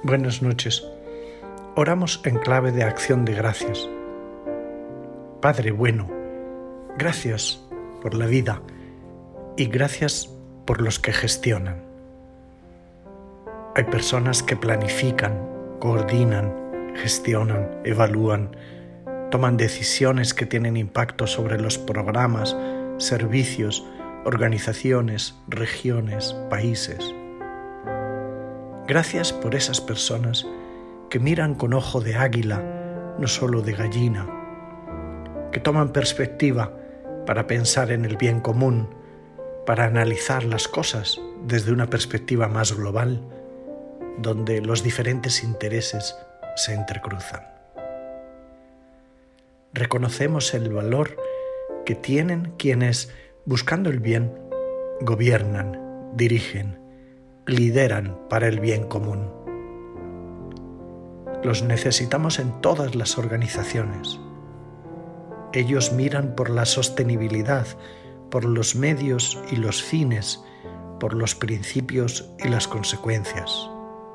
Buenas noches. Oramos en clave de acción de gracias. Padre bueno, gracias por la vida y gracias por los que gestionan. Hay personas que planifican, coordinan, gestionan, evalúan, toman decisiones que tienen impacto sobre los programas, servicios, organizaciones, regiones, países. Gracias por esas personas que miran con ojo de águila, no solo de gallina, que toman perspectiva para pensar en el bien común, para analizar las cosas desde una perspectiva más global, donde los diferentes intereses se entrecruzan. Reconocemos el valor que tienen quienes, buscando el bien, gobiernan, dirigen, lideran para el bien común. Los necesitamos en todas las organizaciones. Ellos miran por la sostenibilidad, por los medios y los fines, por los principios y las consecuencias.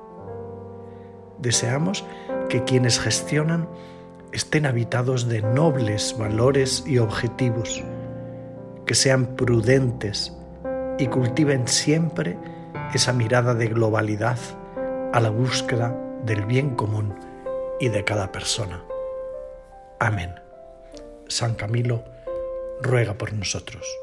Deseamos que quienes gestionan estén habitados de nobles valores y objetivos, que sean prudentes y cultiven siempre esa mirada de globalidad a la búsqueda del bien común y de cada persona. Amén. San Camilo ruega por nosotros.